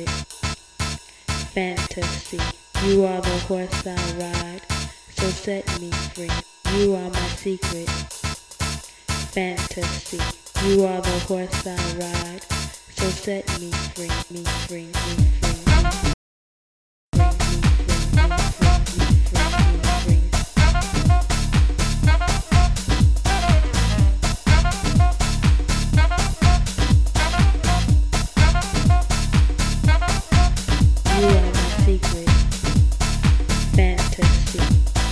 secret. Fantasy, you are the horse I ride, so set me free. You are my secret. Fantasy, you are the horse I ride, so set me free, me free, me free. You are my secret. Fantasy.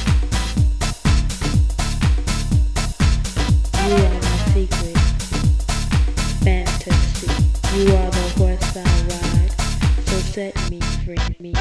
You are my secret. Fantasy. You are the horse I ride, so set me free, me